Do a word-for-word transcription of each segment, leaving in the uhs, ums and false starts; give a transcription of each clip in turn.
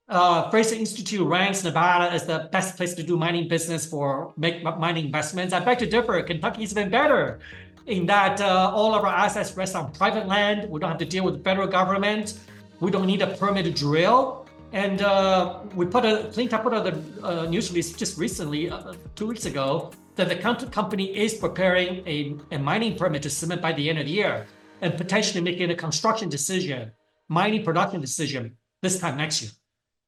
uh, Fraser Institute ranks Nevada as the best place to do mining business for make mining investments. I beg to differ. Kentucky is even better in that uh, all of our assets rest on private land. We don't have to deal with the federal government. We don't need a permit to drill. And uh, we put a Cleantech put out a uh, news release just recently, uh, two weeks ago, that the company is preparing a, a mining permit to submit by the end of the year and potentially making a construction decision, mining production decision this time next year.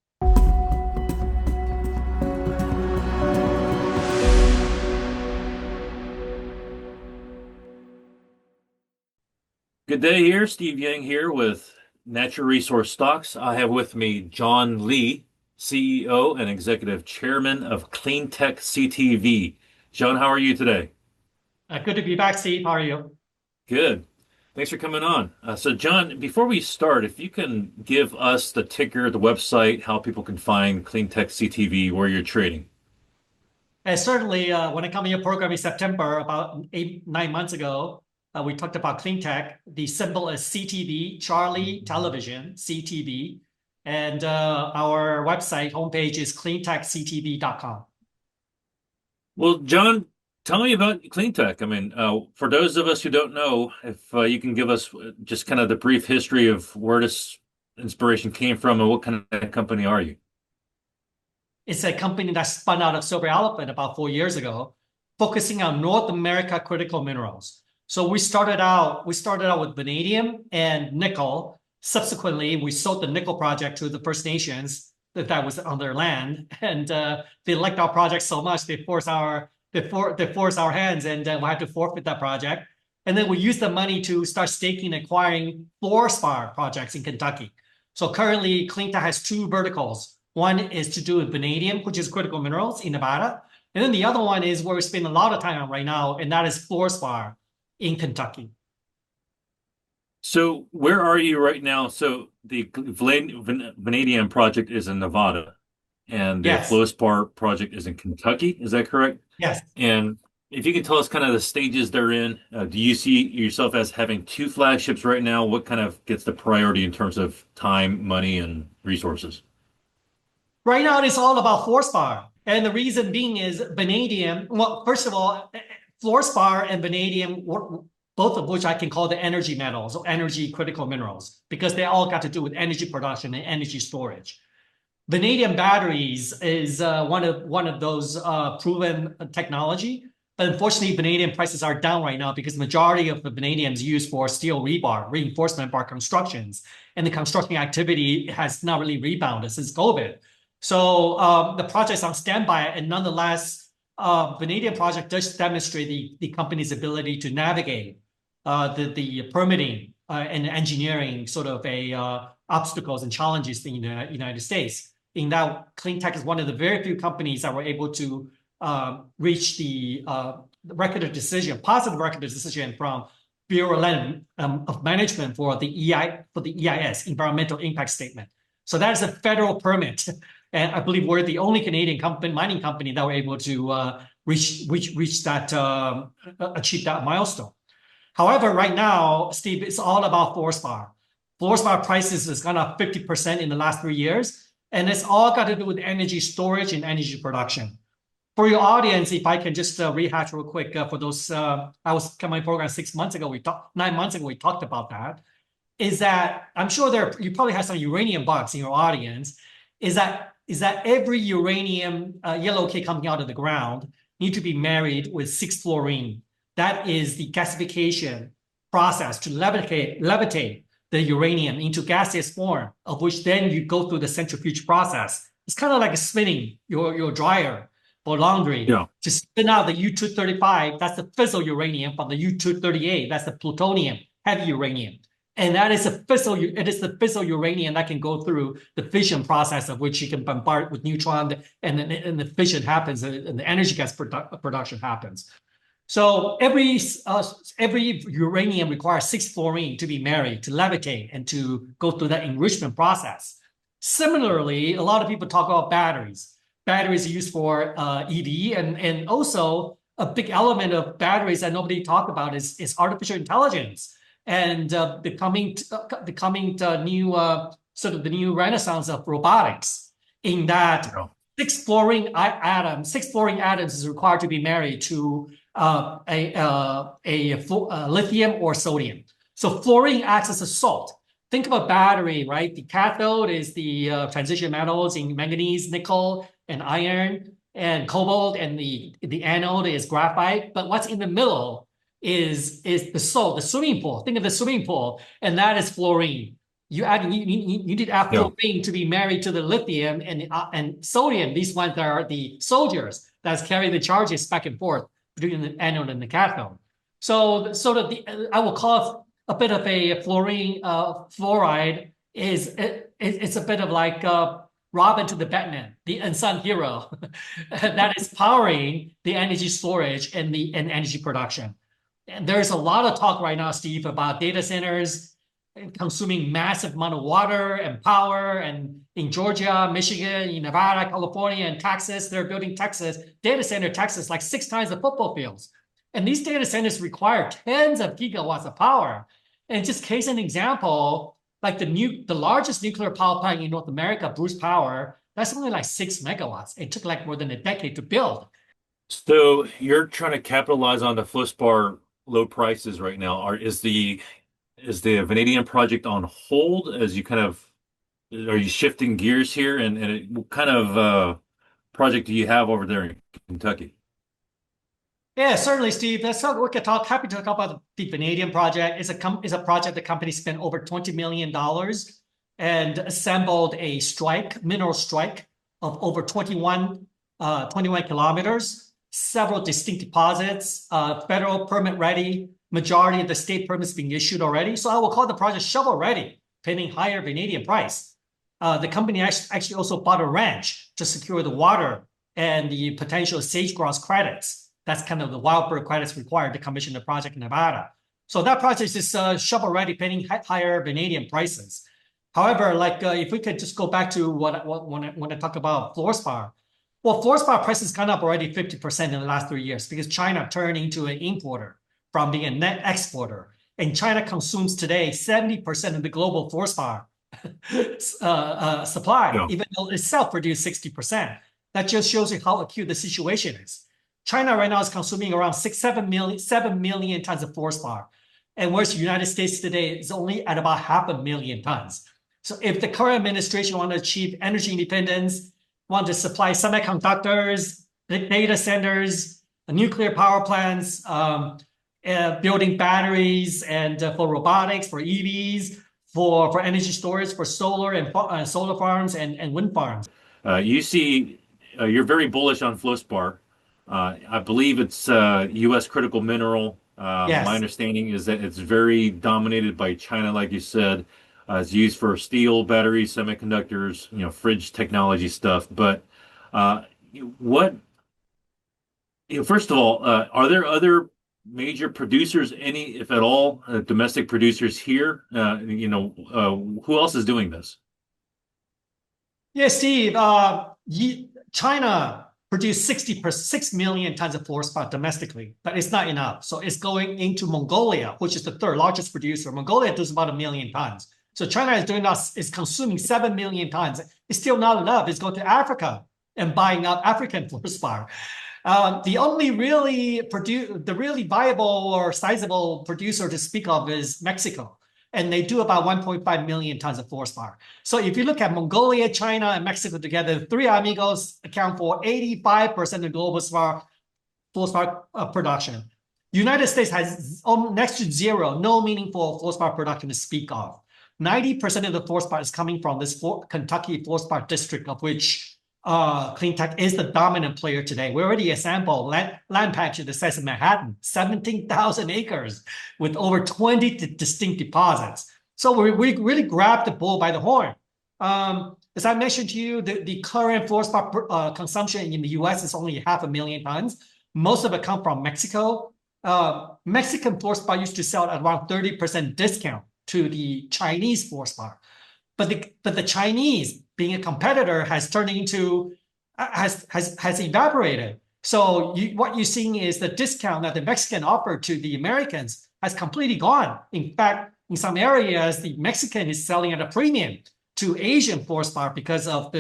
Good day here. Steve Yang here with Natural Resource Stocks. I have with me John Lee, C E O and Executive Chairman of Cleantech C T V. John, how are you today? Uh, good to be back, Steve. How are you? Good. Thanks for coming on. Uh, so, John, before we start, if you can give us the ticker, the website, how people can find Cleantech C T V, where you're trading. And certainly, uh, when I come in your program in September, about eight, nine months ago, uh, we talked about Cleantech. The symbol is C T V, Charlie Television, C T V. And uh, our website homepage is cleantech c t v dot com. Well, John, tell me about Cleantech. I mean, uh, for those of us who don't know, if uh, you can give us just kind of the brief history of where this inspiration came from and what kind of company are you? It's a company that spun out of Silver Elephant about four years ago, focusing on North America critical minerals. So we started out, we started out with vanadium and nickel. Subsequently, we sold the nickel project to the First Nations that, that was on their land, and uh, they liked our project so much they forced our they, for, they forced our hands, and uh, we had to forfeit that project. And then we used the money to start staking and acquiring fluorspar projects in Kentucky. So currently, Cleantech has two verticals. One is to do with vanadium, which is critical minerals in Nevada. And then the other one is where we spend a lot of time on right now, and that is fluorspar in Kentucky. So where are you right now? So the vanadium project is in Nevada, and the Yes, fluorspar project is in Kentucky. Is that correct? yes. And if you can tell us kind of the stages they're in, uh, do you see yourself as having two flagships right now? What kind of gets the priority in terms of time, money, and resources? Right now, it's all about fluorspar. And the reason being is vanadium. Well, first of all, fluorspar and vanadium, both of which I can call the energy metals or energy critical minerals, because they all got to do with energy production and energy storage. Vanadium batteries is uh, one of one of those uh, proven technology. But unfortunately, vanadium prices are down right now because the majority of the vanadium is used for steel rebar, reinforcement bar constructions. And the construction activity has not really rebounded since COVID. So um, the project's on standby, and nonetheless, uh, vanadium project does demonstrate the, the company's ability to navigate uh, the, the permitting uh, and engineering sort of a uh, obstacles and challenges in the United States. In that, Cleantech is one of the very few companies that were able to uh, reach the uh, record of decision, positive record of decision from Bureau um, of Management for the E I for the E I S, Environmental Impact Statement. So that is a federal permit. And I believe we're the only Canadian company, mining company that were able to uh, reach, reach, reach that, uh, achieve that milestone. However, right now, Steve, it's all about fluorspar. Fluorspar prices has gone up fifty percent in the last three years, and it's all got to do with energy storage and energy production. For your audience, if I can just uh, rehash real quick uh, for those, uh, I was coming program six months ago, we talked, nine months ago, we talked about that, is that I'm sure there, you probably have some uranium bugs in your audience, is that is that every uranium uh, yellow cake coming out of the ground need to be married with six fluorine. That is the gasification process to levitate, levitate the uranium into gaseous form, of which then you go through the centrifuge process. It's kind of like spinning your, your dryer for laundry. Yeah. To spin out the U two thirty-five, that's the fissile uranium, from the U two thirty-eight, that's the plutonium, heavy uranium. And that is a fissile, it is the fissile uranium that can go through the fission process, of which you can bombard with neutron, and, and, and the fission happens, and the energy gas produ production happens. So every uh, every uranium requires six fluorine to be married, to levitate, and to go through that enrichment process. Similarly, a lot of people talk about batteries. Batteries are used for uh, E V, and, and also a big element of batteries that nobody talk about is, is artificial intelligence. And uh, becoming uh, becoming the new uh, sort of the new renaissance of robotics. in that No. six fluorine atoms, six fluorine atoms is required to be married to uh, a, uh, a, a lithium or sodium. So fluorine acts as a salt. Think of a battery, right? The cathode is the uh, transition metals in manganese, nickel, and iron, and cobalt, and the, the anode is graphite. But what's in the middle is, is the salt, the swimming pool. Think of the swimming pool, and that is fluorine. You add you, you, you need to add Yeah. fluorine to be married to the lithium and uh, and sodium. These ones are the soldiers that's carrying the charges back and forth between the anode and the cathode. So sort of the I will call it a bit of a fluorine uh, fluoride is it, it's a bit of like uh, Robin to the Batman, the unsung hero that is powering the energy storage and the and energy production. And there's a lot of talk right now, Steve, about data centers consuming massive amount of water and power. And in Georgia, Michigan, in Nevada, California, and Texas, they're building Texas data center Texas like six times the football fields. And these data centers require tens of gigawatts of power. And just case an example, like the new, the largest nuclear power plant in North America, Bruce Power, that's only like six megawatts. It took like more than a decade to build. So you're trying to capitalize on the fluorspar low prices right now. Are is the is the vanadium project on hold as you kind of are you shifting gears here? And, and it, what kind of uh, project do you have over there in Kentucky? Yeah, certainly, Steve. Let's talk. We can talk. Happy to talk about the vanadium project. It's a com- it's a project the company spent over twenty million dollars and assembled a strike, mineral strike of over twenty-one, uh, twenty-one kilometers, several distinct deposits, uh, federal permit ready. Majority of the state permits being issued already. So I will call the project shovel ready, pending higher vanadium price. Uh, the company actually also bought a ranch to secure the water and the potential sage-grouse credits. That's kind of the wild bird credits required to commission the project in Nevada. So that project is uh, shovel ready, pending higher vanadium prices. However, like uh, if we could just go back to what, what when I, when I talk about fluorspar, well, fluorspar prices gone up already fifty percent in the last three years because China turned into an importer from being a net exporter. And China consumes today seventy percent of the global fluorspar uh, uh, supply, Yeah. even though itself produced sixty percent. That just shows you how acute the situation is. China right now is consuming around six, seven million, seven million tons of fluorspar. And whereas the United States today is only at about half a million tons. So if the current administration want to achieve energy independence, want to supply semiconductors, data centers, nuclear power plants, um, uh, building batteries and uh, for robotics, for E Vs, for, for energy storage, for solar and uh, solar farms and, and wind farms. Uh, you see, uh, you're very bullish on fluorspar. Uh, I believe it's uh, U S critical mineral. Uh, Yes. My understanding is that it's very dominated by China, like you said. Uh, it's used for steel, batteries, semiconductors, you know, fridge technology stuff. But uh, what, you know, first of all, uh, are there other major producers, any, if at all, uh, domestic producers here? Uh, you know, uh, who else is doing this? Yeah, Steve, uh, China produced sixty per six million tons of fluorspar domestically, but it's not enough. So it's going into Mongolia, which is the third largest producer. Mongolia does about a million tons. So China is doing us is consuming seven million tons. It's still not enough. It's going to Africa and buying up African fluorspar. Uh, the only really produce the really viable or sizable producer to speak of is Mexico. And they do about one point five million tons of fluorspar. So if you look at Mongolia, China, and Mexico together, the three amigos account for eighty-five percent of global fluorspar, fluorspar uh, production. United States has next to zero, no meaningful fluorspar production to speak of. ninety percent of the fluorspar is coming from this Kentucky fluorspar district, of which uh, Cleantech is the dominant player today. We already assembled land, land patches the size of Manhattan, seventeen thousand acres with over twenty distinct deposits. So we, we really grabbed the bull by the horn. Um, as I mentioned to you, the, the current fluorspar uh, consumption in the U S is only half a million tons. Most of it comes from Mexico. Uh, Mexican fluorspar used to sell at around thirty percent discount to the Chinese fluorspar. But the, but the Chinese, being a competitor, has turned into, has, has, has evaporated. So you, what you're seeing is the discount that the Mexican offered to the Americans has completely gone. In fact, in some areas, the Mexican is selling at a premium to Asian fluorspar because of the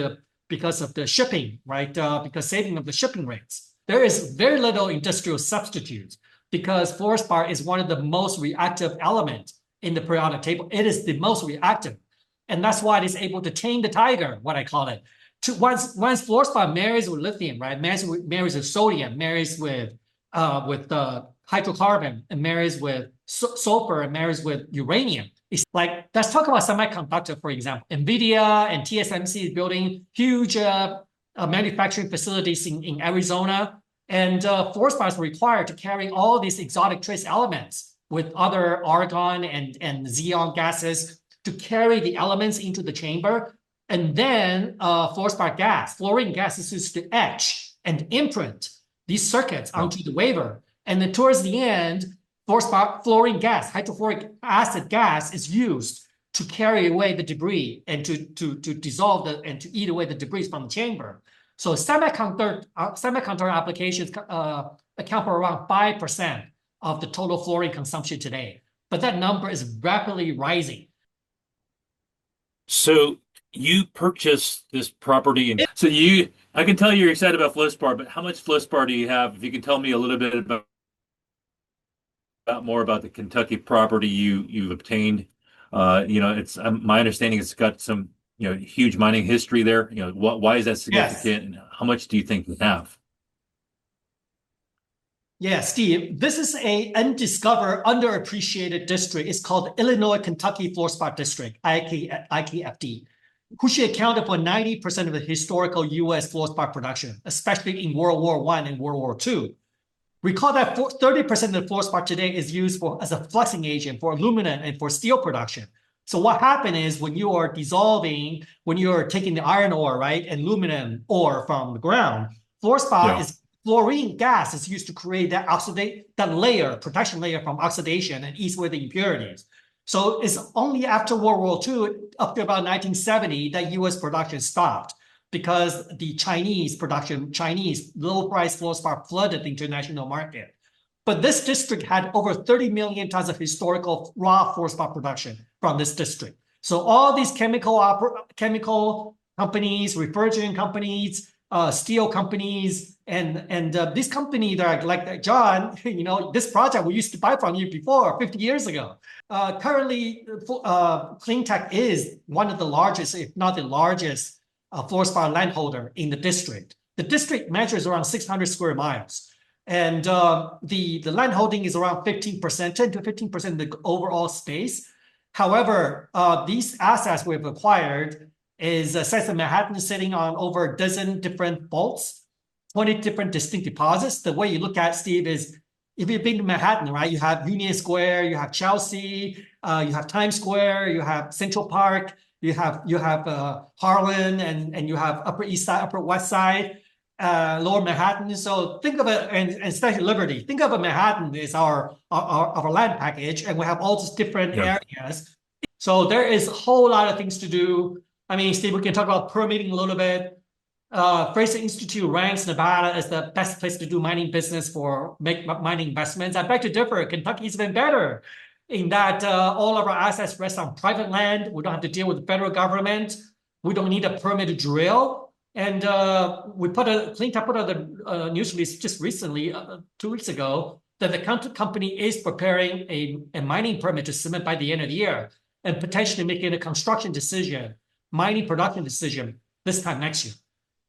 because of the shipping, right? Uh, because saving of the shipping rates. There is very little industrial substitute because fluorspar is one of the most reactive elements in the periodic table. It is the most reactive. And that's why it is able to tame the tiger, what I call it. To, once once fluorspar marries with lithium, right? Marries with, marries with sodium, marries with uh, with uh, hydrocarbon, and marries with su sulfur, and marries with uranium. It's like, let's talk about semiconductor, for example. NVIDIA and T S M C is building huge uh, uh, manufacturing facilities in, in Arizona. And uh, fluorspar is required to carry all these exotic trace elements with other argon and, and xenon gases to carry the elements into the chamber. And then uh, fluorspar gas, fluorine gas is used to etch and imprint these circuits onto the wafer. And then towards the end, fluorspar, fluorine gas, hydrofluoric acid gas is used to carry away the debris and to, to, to dissolve the, and to eat away the debris from the chamber. So semiconductor, uh, semiconductor applications uh, account for around five percent of the total fluorine consumption today. But that number is rapidly rising. So you purchased this property, and so you, I can tell you're excited about fluorspar, but how much fluorspar do you have? If you can tell me a little bit about, about more about the Kentucky property you you've obtained. Uh, you know, it's um, my understanding it's got some, you know, huge mining history there. You know, what, why is that significant, yes, and how much do you think you have? Yeah, Steve, this is a undiscovered, underappreciated district. It's called Illinois Kentucky Fluorspar District, I K F D, which accounted for ninety percent of the historical U S fluorspar production, especially in World War One and World War Two. Recall that thirty percent of the fluorspar today is used for as a fluxing agent for aluminum and for steel production. So what happened is when you are dissolving, when you're taking the iron ore, right, and aluminum ore from the ground, fluorspar yeah. is fluorine gas is used to create that oxidate that layer, protection layer from oxidation and eats away the impurities. So it's only after World War Two, up to about nineteen seventy, that U S production stopped because the Chinese production, Chinese low-price fluorspar flooded the international market. But this district had over thirty million tons of historical raw fluorspar production from this district. So all these chemical chemical companies, refrigerant companies, uh, steel companies, and and uh, this company that are like John, you know, this project we used to buy from you before fifty years ago. Uh, currently, uh, CleanTech is one of the largest, if not the largest, uh, fluorspar landholder in the district. The district measures around six hundred square miles. And uh, the, the land holding is around fifteen percent, ten to fifteen percent of the overall space. However, uh, these assets we've acquired is a size of Manhattan sitting on over a dozen different faults, twenty different distinct deposits. The way you look at, Steve, is if you've been to Manhattan, right, you have Union Square, you have Chelsea, uh, you have Times Square, you have Central Park, you have you have uh, Harlem, and, and you have Upper East Side, Upper West Side. Uh, Lower Manhattan. So think of it, and, and especially Liberty. Think of a Manhattan as our, our, our land package, and we have all these different yeah. areas. So there is a whole lot of things to do. I mean, Steve, we can talk about permitting a little bit. Uh, Fraser Institute ranks Nevada as the best place to do mining business for make mining investments. I beg to differ. Kentucky is even better in that uh, all of our assets rest on private land. We don't have to deal with the federal government. We don't need a permit to drill. And uh, we put a CleanTech put out a uh, news release just recently, uh, two weeks ago, that the company is preparing a, a mining permit to submit by the end of the year and potentially making a construction decision, mining production decision this time next year.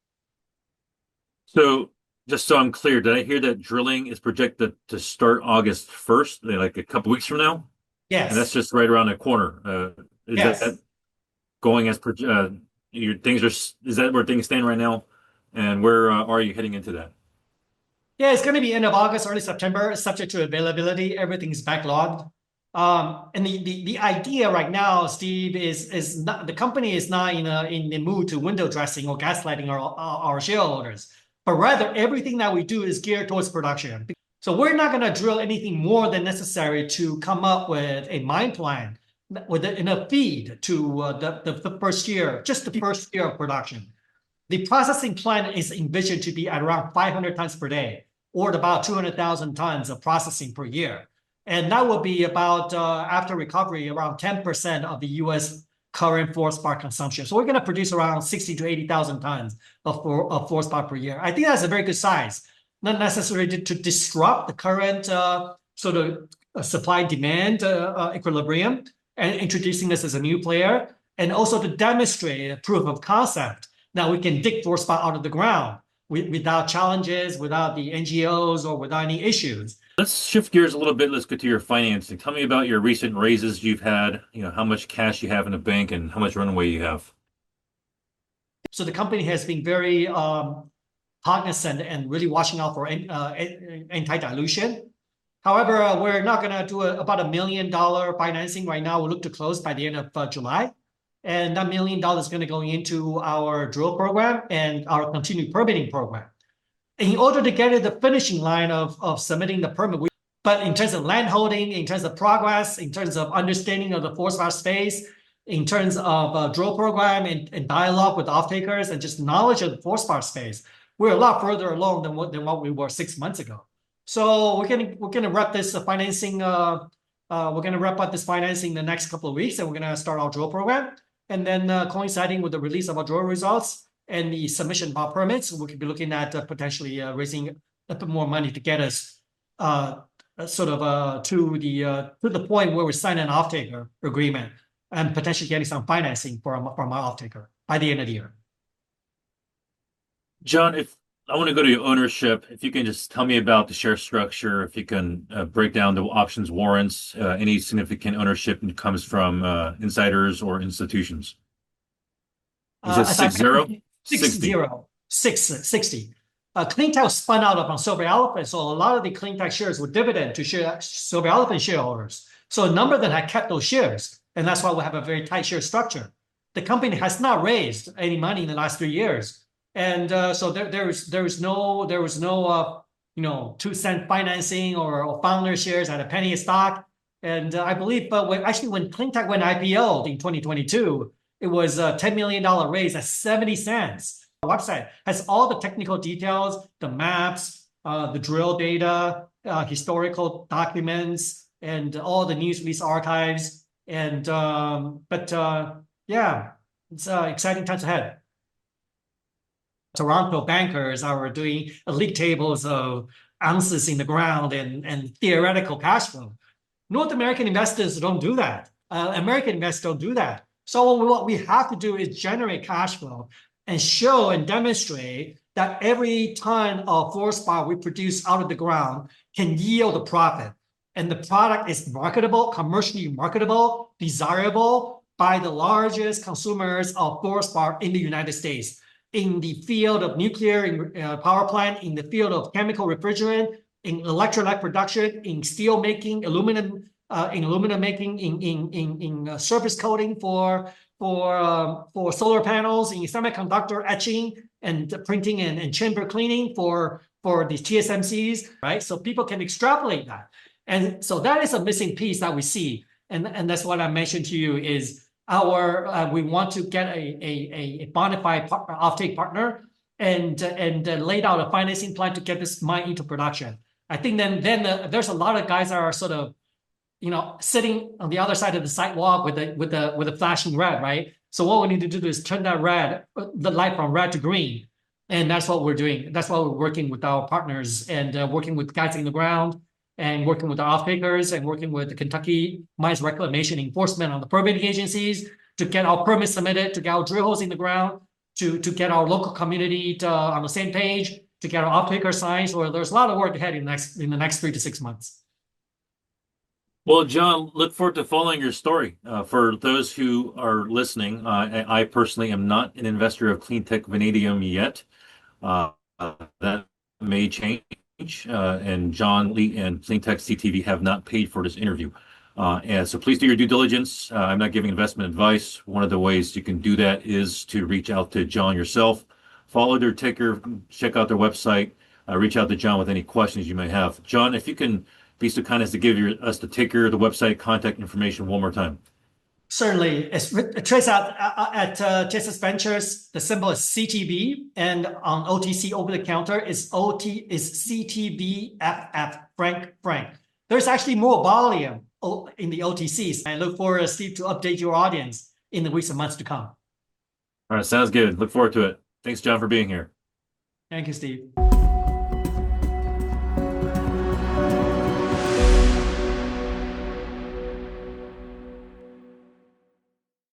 So just so I'm clear, did I hear that drilling is projected to start August first, like a couple weeks from now? Yes. And that's just right around the corner. Uh, is yes. that going as per, uh, your things are, is that where things stand right now? And where uh, are you heading into that? Yeah, it's going to be end of August, early September, subject to availability. Everything's backlogged. Um, and the, the, the idea right now, Steve, is, is not, the company is not in, a, in the mood to window dressing or gaslighting our, our, our shareholders, but rather everything that we do is geared towards production. So we're not going to drill anything more than necessary to come up with a mine plan with enough feed to uh, the, the, the first year, just the first year of production. The processing plant is envisioned to be at around five hundred tons per day, or about two hundred thousand tons of processing per year. And that will be about, uh, after recovery, around ten percent of the U S current fluorspar consumption. So we're going to produce around sixty to eighty thousand tons of, of fluorspar per year. I think that's a very good size, not necessarily to, to disrupt the current uh, sort of uh, supply-demand uh, uh, equilibrium and introducing this as a new player, and also to demonstrate a proof of concept that we can dig fluorspar out of the ground without challenges, without the N G Os, or without any issues. Let's shift gears a little bit. Let's get to your financing. Tell me about your recent raises you've had, you know, how much cash you have in the bank and how much runway you have. So the company has been very um, cognizant and really watching out for uh, anti-dilution. However, uh, we're not going to do a, about a million dollar financing right now. We'll look to close by the end of uh, July. And that million dollars is going to go into our drill program and our continued permitting program. In order to get to the finishing line of, of submitting the permit, we, but in terms of land holding, in terms of progress, in terms of understanding of the fluorspar space, in terms of uh, drill program and, and dialogue with off-takers and just knowledge of the fluorspar space, we're a lot further along than what, than what we were six months ago. So we're gonna we're gonna wrap this uh, financing. Uh, uh, we're gonna wrap up this financing in the next couple of weeks, and we're gonna start our drill program. And then uh, coinciding with the release of our drill results and the submission of our permits, we could be looking at uh, potentially uh, raising a bit more money to get us uh, sort of uh, to the uh, to the point where we sign an off-taker agreement and potentially getting some financing from from our off-taker by the end of the year. John, if I want to go to your ownership, if you can just tell me about the share structure, if you can uh, break down the options, warrants, uh, any significant ownership that comes from uh, insiders or institutions. Is it six zero? Six zero. Six sixty. Uh, CleanTech was spun out of Silver Elephant, so a lot of the CleanTech shares were dividend to share, Silver Elephant shareholders. So a number of them had kept those shares, and that's why we have a very tight share structure. The company has not raised any money in the last three years. And uh, so there, there was there was no there was no uh, you know two cent financing or, or founder shares at a penny a stock. And uh, I believe, but when, actually when CleanTech went I P O in twenty twenty-two, it was a ten million dollar raise at seventy cents. Our website has all the technical details, the maps, uh, the drill data, uh, historical documents, and all the news release archives. And um, but uh, yeah, it's uh, exciting times ahead. Toronto bankers are doing league tables of ounces in the ground and, and theoretical cash flow. North American investors don't do that. Uh, American investors don't do that. So what we have to do is generate cash flow and show and demonstrate that every ton of fluorspar we produce out of the ground can yield a profit. And the product is marketable, commercially marketable, desirable by the largest consumers of fluorspar in the United States. In the field of nuclear uh, power plant, in the field of chemical refrigerant, in electrolyte production, in steel making, aluminum, uh, in aluminum making, in in in, in uh, surface coating for for um, for solar panels, in semiconductor etching and printing and, and chamber cleaning for for the T S M Cs, right? So people can extrapolate that, and so that is a missing piece that we see, and and that's what I mentioned to you is. Our uh, we want to get a a a bona fide partner, offtake partner and uh, and uh, laid out a financing plan to get this mine into production. I think then then uh, there's a lot of guys that are sort of, you know, sitting on the other side of the sidewalk with the with the with the flashing red, right? So what we need to do is turn that red, the light from red to green, and that's what we're doing. That's why we're working with our partners and uh, working with guys in the ground. And working with our off-takers and working with the Kentucky Mines Reclamation Enforcement on the permitting agencies to get our permits submitted, to get our drill holes in the ground, to, to get our local community to, uh, on the same page, to get our off-taker signed. So there's a lot of work ahead in the next in the next three to six months. Well, John, look forward to following your story. Uh, for those who are listening, uh, I personally am not an investor of CleanTech Vanadium yet. Uh, that may change. Uh, and John Lee and CleanTech C T V have not paid for this interview. Uh, and so please do your due diligence. Uh, I'm not giving investment advice. One of the ways you can do that is to reach out to John yourself, follow their ticker, check out their website, uh, reach out to John with any questions you may have. John, if you can be so kind as to give your, us the ticker, the website, contact information one more time. Certainly. It's traced out at uh, Texas Ventures. The symbol is C T V, and on O T C over the counter is O T is C T V F F Frank Frank. There's actually more volume in the O T Cs. I look forward, Steve, to update your audience in the weeks and months to come. All right, sounds good. Look forward to it. Thanks, John, for being here. Thank you, Steve.